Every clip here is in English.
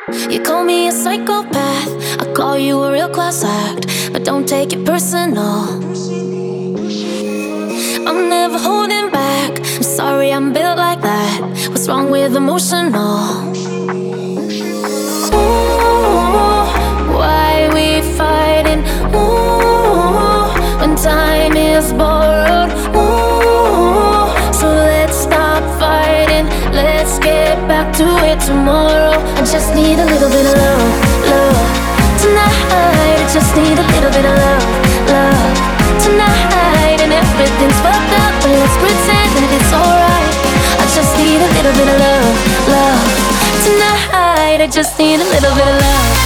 You call me a psychopath, I call you a real class act, but don't take it personal. I'm never holding back, I'm sorry I'm built like that. What's wrong with emotional? Ooh, why we fighting? Ooh, when time is borrowed. Ooh, so let's stop fighting, let's get back to it tomorrow. I just need a little bit of love, love tonight. I just need a little bit of love, love tonight. And everything's fucked up, but let's pretend that it's alright. I just need a little bit of love, love tonight. I just need a little bit of love.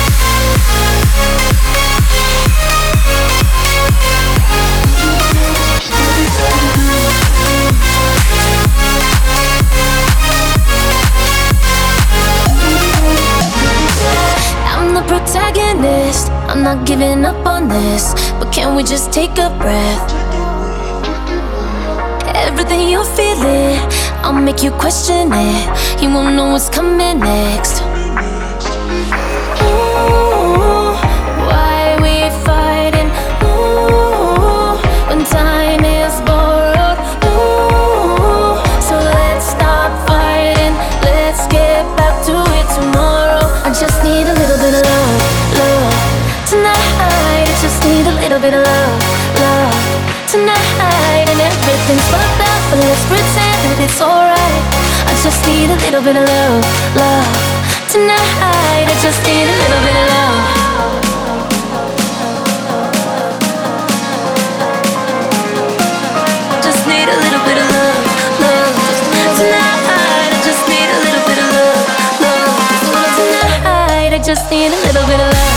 I'm the protagonist, I'm not giving up on this, but can we just take a breath? Everything you're feeling, I'll make you question it. You won't know what's coming next. Ooh, why we fighting? Ooh, when time is borrowed. Ooh, so let's stop fighting, let's get back to it tomorrow. I just need a little bit of love, love tonight. I just need a little bit of love, love tonight. And everything's fucked up, but let's pretend that it's alright. I just need a little bit of love, love tonight. I just need a little bit of love. Just need a little bit of love, love tonight. I just need a little bit of love, love tonight. I just need a little bit of love.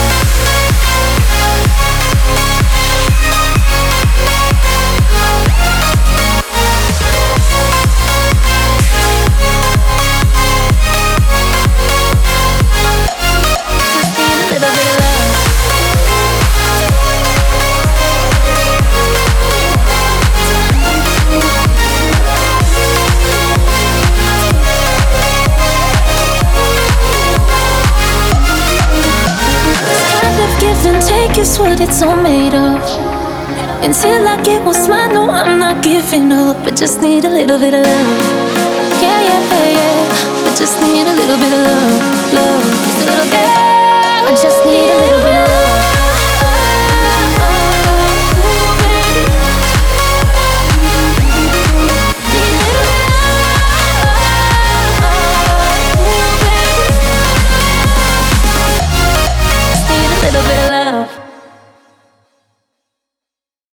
It's what it's all made of. Until I get what's mine, no, I'm not giving up. I just need a little bit of love. Yeah, yeah, yeah, yeah. I just need a little bit of love, love. Just a little bit. I just need a little bit of love.